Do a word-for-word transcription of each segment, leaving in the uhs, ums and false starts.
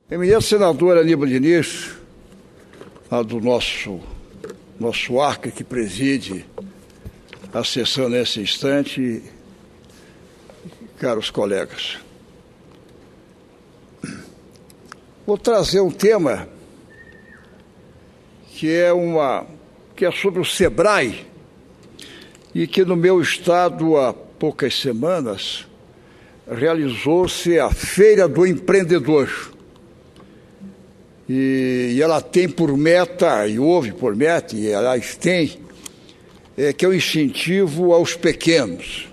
Eminente senador Aníbal Diniz, a do nosso, nosso Acre, que preside a sessão nesse instante, caros colegas, vou trazer um tema que é, uma, que é sobre o SEBRAE e que no meu estado há poucas semanas realizou-se a Feira do Empreendedor. E, e ela tem por meta, e houve por meta, e aliás tem, é, que é o incentivo aos pequenos.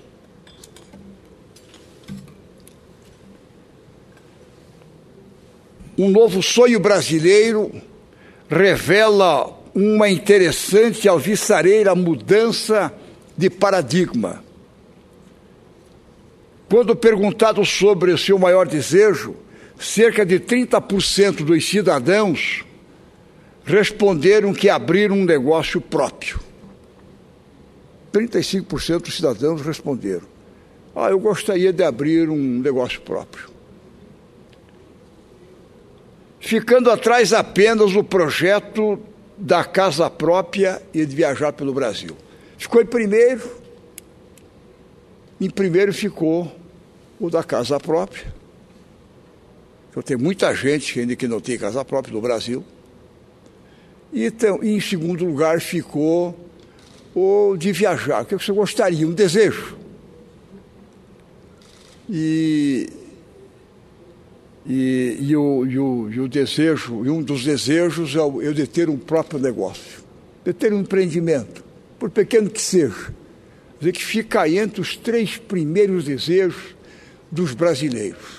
Um novo sonho brasileiro revela uma interessante e alvissareira mudança de paradigma. Quando perguntado sobre o seu maior desejo, cerca de trinta por cento dos cidadãos responderam que abriram um negócio próprio. trinta e cinco por cento dos cidadãos responderam: ah, eu gostaria de abrir um negócio próprio. Ficando atrás apenas o projeto da casa própria e de viajar pelo Brasil. Ficou em primeiro, em primeiro ficou o da casa própria. Eu tenho muita gente ainda que não tem casa própria no Brasil. E, então, em segundo lugar ficou o de viajar. O que você gostaria? Um desejo. E, e, e, o, e, o, e o desejo, e um dos desejos é o, é o de ter um próprio negócio, de ter um empreendimento, por pequeno que seja. Quer dizer, que fica entre os três primeiros desejos dos brasileiros.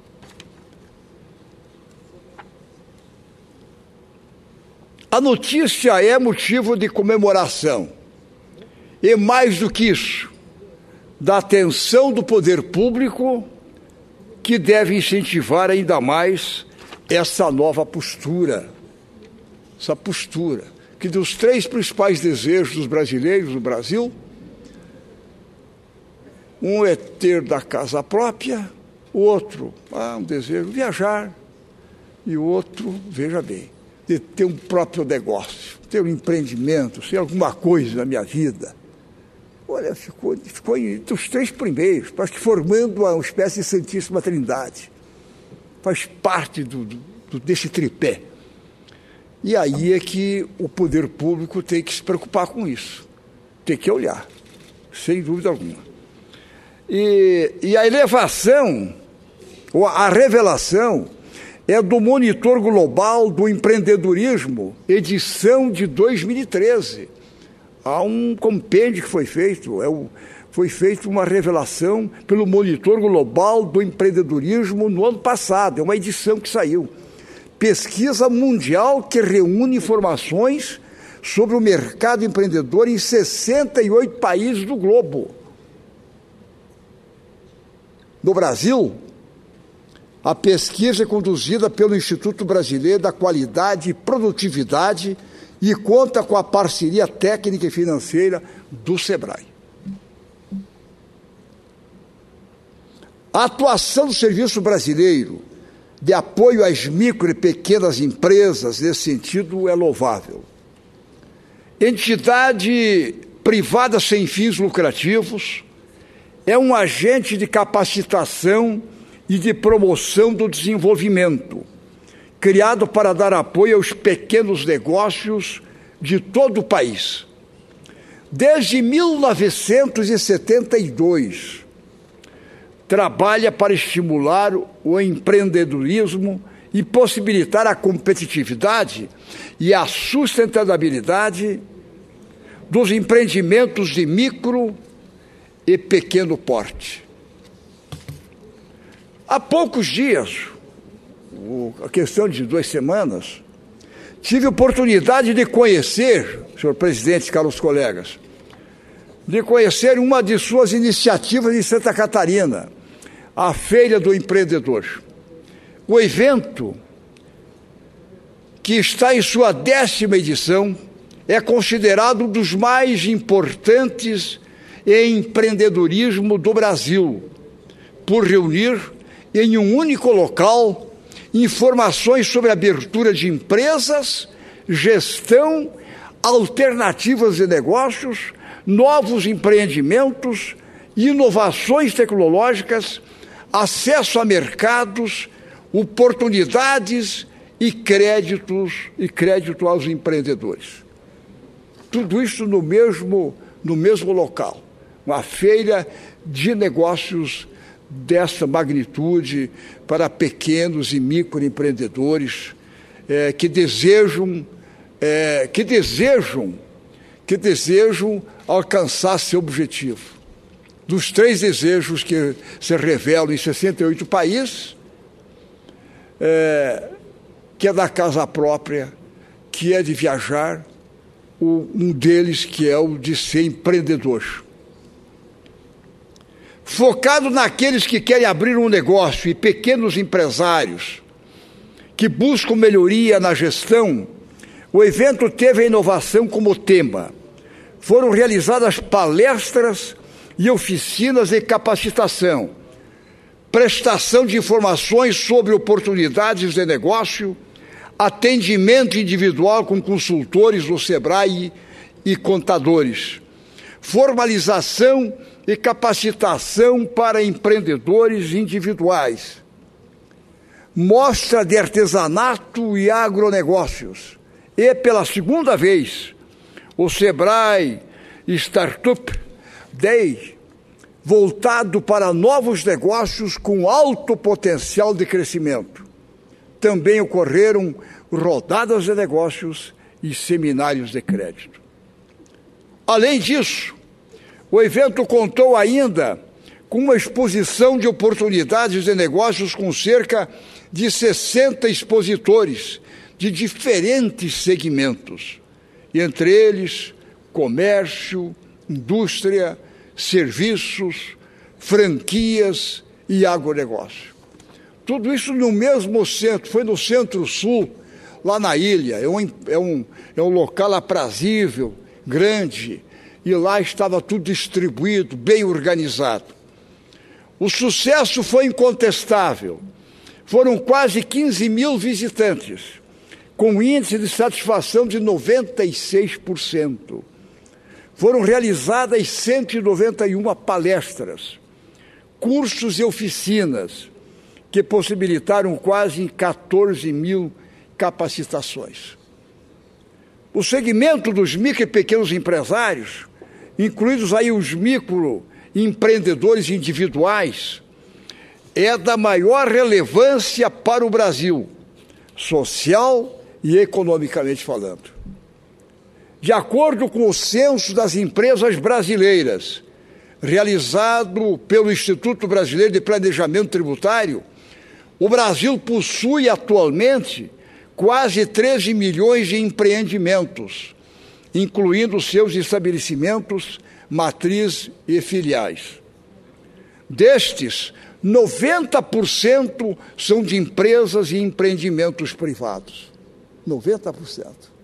A notícia é motivo de comemoração. E mais do que isso, da atenção do poder público, que deve incentivar ainda mais essa nova postura. Essa postura, que dos três principais desejos dos brasileiros no Brasil, um é ter da casa própria, o outro, ah, um desejo viajar, e o outro, veja bem, de ter um próprio negócio, ter um empreendimento, ser alguma coisa na minha vida. Olha, ficou, ficou entre os três primeiros, parece que formando uma espécie de Santíssima Trindade. Faz parte do, do, desse tripé. E aí é que o poder público tem que se preocupar com isso. Tem que olhar, sem dúvida alguma. E, e a elevação, ou a revelação, é do Monitor Global do Empreendedorismo, edição de dois mil e treze. Há um compêndio que foi feito, é o, foi feita uma revelação pelo Monitor Global do Empreendedorismo no ano passado, é uma edição que saiu. Pesquisa mundial que reúne informações sobre o mercado empreendedor em sessenta e oito países do globo. No Brasil, a pesquisa é conduzida pelo Instituto Brasileiro da Qualidade e Produtividade e conta com a parceria técnica e financeira do SEBRAE. A atuação do Serviço Brasileiro de apoio às micro e pequenas empresas, nesse sentido, é louvável. Entidade privada sem fins lucrativos, é um agente de capacitação e de promoção do desenvolvimento, criado para dar apoio aos pequenos negócios de todo o país. Desde mil novecentos e setenta e dois, trabalha para estimular o empreendedorismo e possibilitar a competitividade e a sustentabilidade dos empreendimentos de micro e pequeno porte. Há poucos dias, a questão de duas semanas, tive oportunidade de conhecer, senhor presidente, caros colegas, de conhecer uma de suas iniciativas em Santa Catarina, a Feira do Empreendedor. O evento, que está em sua décima edição, é considerado um dos mais importantes em empreendedorismo do Brasil, por reunir em um único local informações sobre abertura de empresas, gestão, alternativas de negócios, novos empreendimentos, inovações tecnológicas, acesso a mercados, oportunidades e créditos e crédito aos empreendedores. Tudo isso no mesmo, no mesmo local. Uma feira de negócios dessa magnitude para pequenos e microempreendedores é, que desejam, é, que desejam, que desejam alcançar seu objetivo. Dos três desejos que se revelam em sessenta e oito países, é, que é da casa própria, que é de viajar, o, um deles que é o de ser empreendedor. Focado naqueles que querem abrir um negócio e pequenos empresários que buscam melhoria na gestão, o evento teve a inovação como tema. Foram realizadas palestras e oficinas de capacitação, prestação de informações sobre oportunidades de negócio, atendimento individual com consultores do SEBRAE e contadores, formalização e capacitação para empreendedores individuais, mostra de artesanato e agronegócios, e pela segunda vez, o SEBRAE Startup Day, voltado para novos negócios com alto potencial de crescimento. Também ocorreram rodadas de negócios e seminários de crédito. Além disso, o evento contou ainda com uma exposição de oportunidades de negócios com cerca de sessenta expositores de diferentes segmentos, entre eles comércio, indústria, serviços, franquias e agronegócio. Tudo isso no mesmo centro, foi no Centro-Sul, lá na ilha. É um, é um, é um local aprazível, grande, e lá estava tudo distribuído, bem organizado. O sucesso foi incontestável. Foram quase quinze mil visitantes, com índice de satisfação de noventa e seis por cento. Foram realizadas cento e noventa e uma palestras, cursos e oficinas, que possibilitaram quase quatorze mil capacitações. O segmento dos micro e pequenos empresários, incluídos aí os microempreendedores individuais, é da maior relevância para o Brasil, social e economicamente falando. De acordo com o Censo das Empresas Brasileiras, realizado pelo Instituto Brasileiro de Planejamento Tributário, o Brasil possui atualmente quase treze milhões de empreendimentos, incluindo seus estabelecimentos, matriz e filiais. Destes, noventa por cento são de empresas e empreendimentos privados. noventa por cento.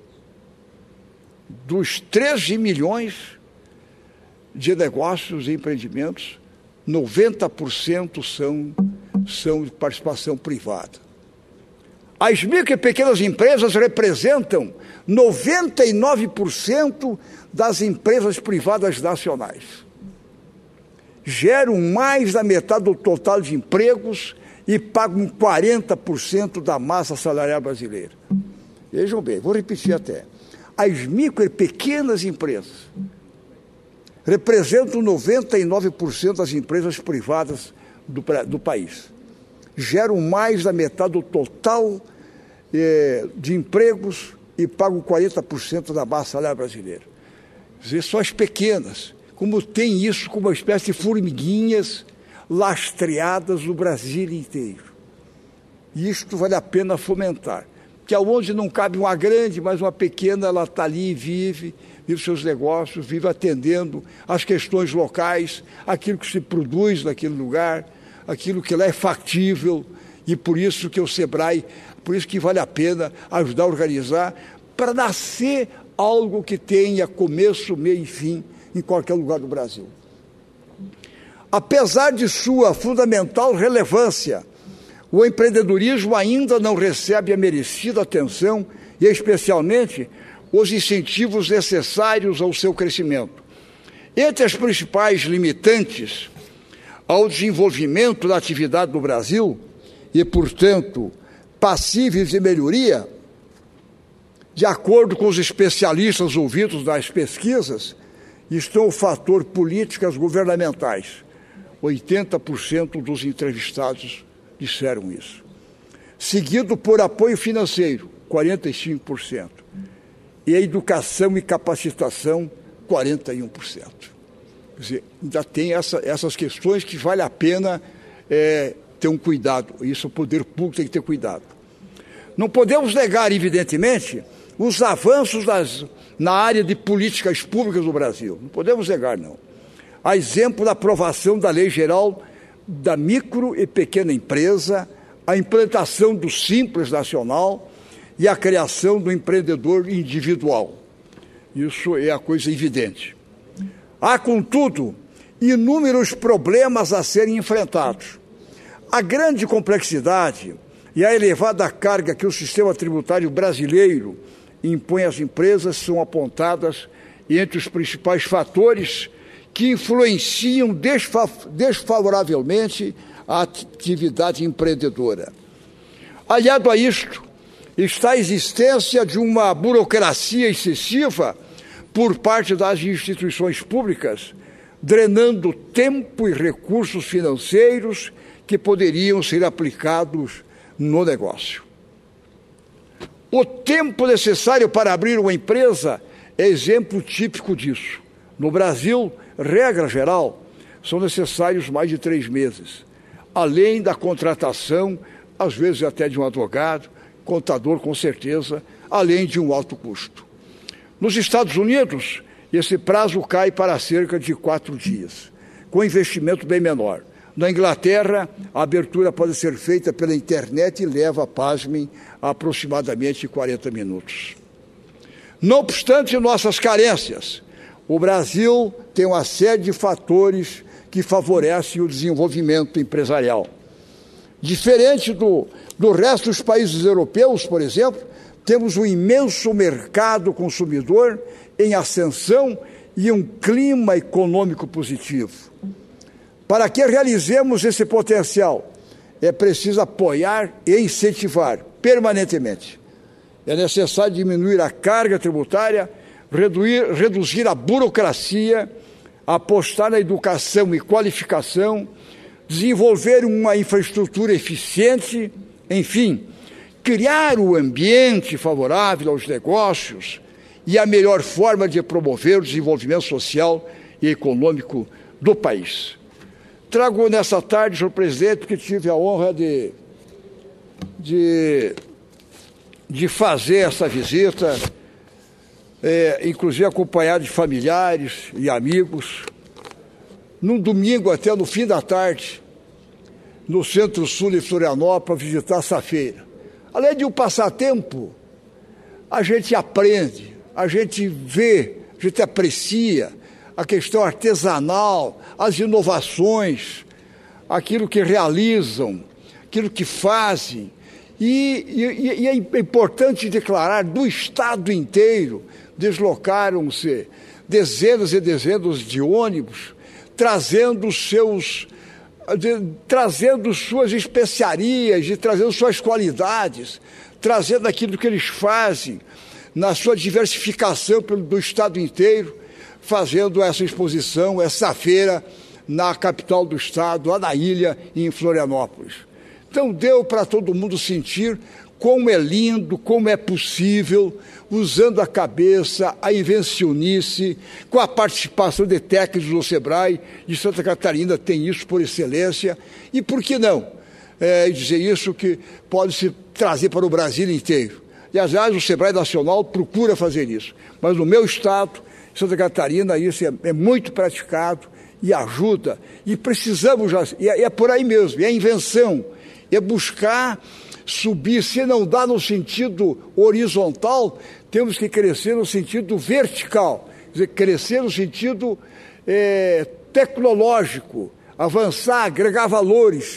Dos treze milhões de negócios e empreendimentos, noventa por cento são, são de participação privada. As micro e pequenas empresas representam noventa e nove por cento das empresas privadas nacionais. Geram mais da metade do total de empregos e pagam quarenta por cento da massa salarial brasileira. Vejam bem, vou repetir até. As micro e pequenas empresas representam noventa e nove por cento das empresas privadas do, do país. Geram mais da metade do total eh, de empregos e pagam quarenta por cento da massa salarial brasileira. Quer dizer, são as pequenas, como tem isso como uma espécie de formiguinhas lastreadas no Brasil inteiro. E isto vale a pena fomentar. Que aonde não cabe uma grande, mas uma pequena, ela está ali e vive, vive seus negócios, vive atendendo às questões locais, aquilo que se produz naquele lugar, aquilo que lá é factível, e por isso que o SEBRAE, por isso que vale a pena ajudar a organizar, para nascer algo que tenha começo, meio e fim em qualquer lugar do Brasil. Apesar de sua fundamental relevância, o empreendedorismo ainda não recebe a merecida atenção e, especialmente, os incentivos necessários ao seu crescimento. Entre as principais limitantes ao desenvolvimento da atividade no Brasil e, portanto, passíveis de melhoria, de acordo com os especialistas ouvidos nas pesquisas, estão o fator políticas governamentais. oitenta por cento dos entrevistados disseram isso. Seguido por apoio financeiro, quarenta e cinco por cento. E a educação e capacitação, quarenta e um por cento. Quer dizer, ainda tem essa, essas questões que vale a pena é, ter um cuidado. Isso o poder público tem que ter cuidado. Não podemos negar, evidentemente, os avanços das, na área de políticas públicas do Brasil. Não podemos negar, não. A exemplo da aprovação da Lei Geral da Micro e Pequena Empresa, a implantação do Simples Nacional e a criação do empreendedor individual. Isso é a coisa evidente. Há, contudo, inúmeros problemas a serem enfrentados. A grande complexidade e a elevada carga que o sistema tributário brasileiro impõe às empresas são apontadas entre os principais fatores que influenciam desfavoravelmente a atividade empreendedora. Aliado a isto, está a existência de uma burocracia excessiva por parte das instituições públicas, drenando tempo e recursos financeiros que poderiam ser aplicados no negócio. O tempo necessário para abrir uma empresa é exemplo típico disso. No Brasil, regra geral, são necessários mais de três meses, além da contratação, às vezes até de um advogado, contador com certeza, além de um alto custo. Nos Estados Unidos, esse prazo cai para cerca de quatro dias, com investimento bem menor. Na Inglaterra, a abertura pode ser feita pela internet e leva, pasmem, aproximadamente quarenta minutos. Não obstante nossas carências, o Brasil tem uma série de fatores que favorecem o desenvolvimento empresarial. Diferente do, do resto dos países europeus, por exemplo, temos um imenso mercado consumidor em ascensão e um clima econômico positivo. Para que realizemos esse potencial, é preciso apoiar e incentivar permanentemente. É necessário diminuir a carga tributária, reduzir, reduzir a burocracia, apostar na educação e qualificação, desenvolver uma infraestrutura eficiente, enfim, criar o ambiente favorável aos negócios e a melhor forma de promover o desenvolvimento social e econômico do país. Trago nessa tarde, senhor presidente, porque tive a honra de, de, de fazer essa visita, é, inclusive acompanhado de familiares e amigos, num domingo até no fim da tarde, no Centro-Sul de Florianópolis, visitar essa feira. Além de um passatempo, a gente aprende, a gente vê, a gente aprecia a questão artesanal, as inovações, aquilo que realizam, aquilo que fazem. E, e, e é importante declarar, do Estado inteiro, deslocaram-se dezenas e dezenas de ônibus, trazendo seus, de, trazendo suas especiarias e trazendo suas qualidades, trazendo aquilo que eles fazem na sua diversificação pelo, do Estado inteiro, fazendo essa exposição, essa feira na capital do Estado, lá na ilha, em Florianópolis. Então deu para todo mundo sentir como é lindo, como é possível, usando a cabeça, a invencionice, com a participação de técnicos do Sebrae, de Santa Catarina tem isso por excelência, e por que não é, dizer isso que pode se trazer para o Brasil inteiro. E, aliás, o Sebrae Nacional procura fazer isso, mas no meu estado, Santa Catarina, isso é, é muito praticado e ajuda, e precisamos, já, e é, é por aí mesmo, é a invenção, é buscar subir, se não dá no sentido horizontal, temos que crescer no sentido vertical, quer dizer, crescer no sentido é, tecnológico, avançar, agregar valores,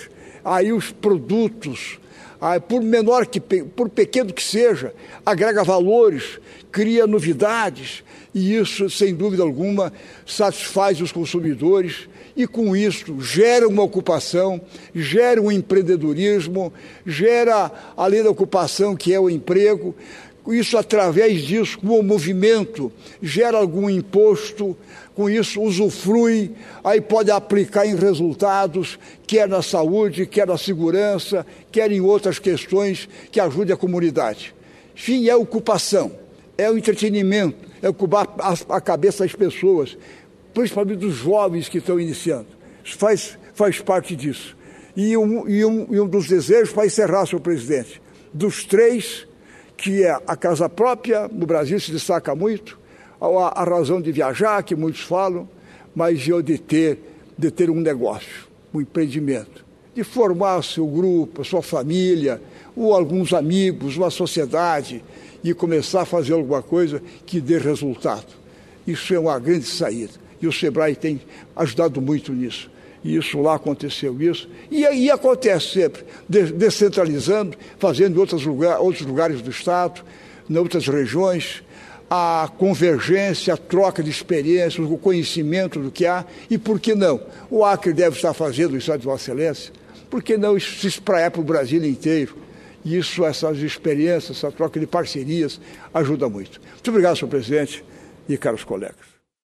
aí os produtos, aí por menor que, por pequeno que seja, agrega valores, cria novidades, e isso, sem dúvida alguma, satisfaz os consumidores, e com isso gera uma ocupação, gera um empreendedorismo, gera, além da ocupação que é o emprego, isso, através disso, com o movimento, gera algum imposto, com isso usufrui, aí pode aplicar em resultados, quer na saúde, quer na segurança, quer em outras questões que ajudem a comunidade. Enfim, é ocupação, é o entretenimento, é ocupar a, a cabeça das pessoas, principalmente dos jovens que estão iniciando. Isso faz, faz parte disso. E um, e, um, e um dos desejos, para encerrar, senhor presidente, dos três, que é a casa própria, no Brasil se destaca muito, a, a razão de viajar, que muitos falam, mas eu de ter, de ter um negócio, um empreendimento, de formar seu grupo, sua família, ou alguns amigos, uma sociedade, e começar a fazer alguma coisa que dê resultado. Isso é uma grande saída, e o SEBRAE tem ajudado muito nisso. E isso lá aconteceu isso, e aí acontece sempre, descentralizando, fazendo em outros, lugar, outros lugares do Estado, em outras regiões, a convergência, a troca de experiências, o conhecimento do que há, e por que não? O Acre deve estar fazendo isso, de Vossa Excelência, por que não isso se espraiar para o Brasil inteiro? E isso, essas experiências, essa troca de parcerias, ajuda muito. Muito obrigado, senhor presidente e caros colegas.